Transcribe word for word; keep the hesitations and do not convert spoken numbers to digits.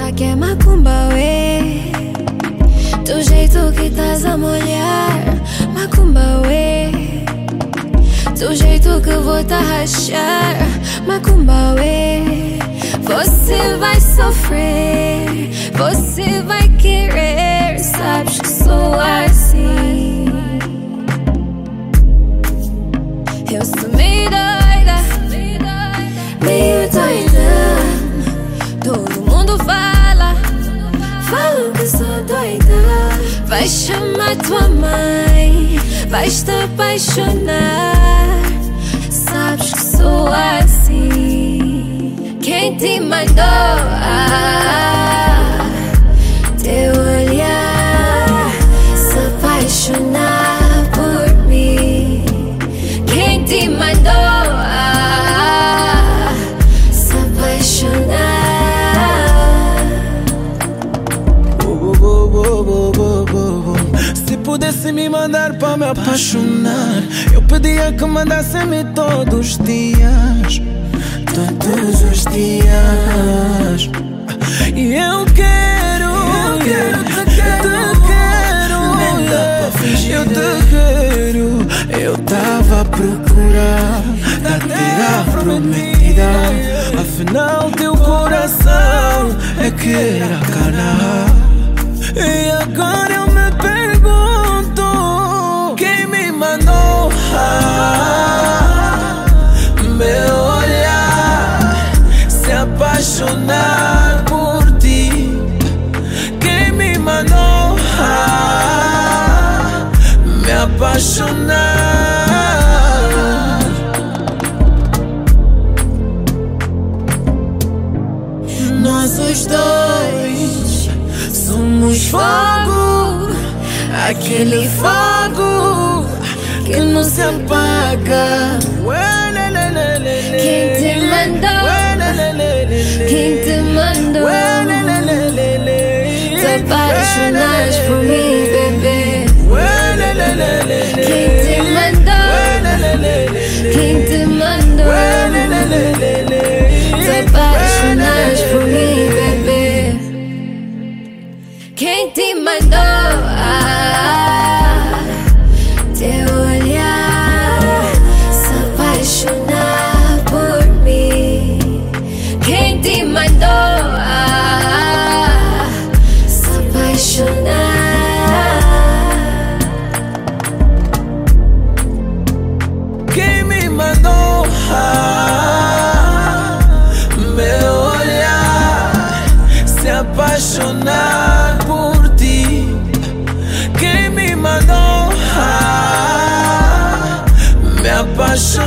tá que é macumba, ué. Do jeito que tás a molhar, macumba, ué. Do jeito que eu vou tá rachar, macumba, ué. Você vai sofrer, você vai querer, sabes que sou assim. Eu sou meio doida, meio doida. Todo mundo fala, falam que sou doida. Vai chamar tua mãe, vais te apaixonar. Sabes que sou assim. Quem te mandou ah, teu olhar se apaixonar por mim? Quem te mandou ah, se apaixonar? Se pudesse me mandar pra me apaixonar, eu pedia que mandasse-me todos os dias, todos os dias. E eu quero, eu quero, te quero, eu te quero, nem dá pra fingir. Eu te quero, eu tava a procurar da terra prometida. Afinal teu coração é que era Canaã. E agora eu me pergunto, quem me mandou ah, meu olhar se apaixonar por ti? Quem me mandou ah, me apaixonar? Nós os dois somos fogo, aquele fogo que não se apaga. Quem te mandou? Quem te mandou te apaixonares por mim, bebê? Quem te mandou? Quem te mandou te apaixonares por mim, bebê? Quem te mandou ah, teu olhar se apaixonar por mim? Quem te mandou ah, se apaixonar? Quem me mandou ah, meu olhar se apaixonar por ti? Quem me mandou ah, me apaixonar?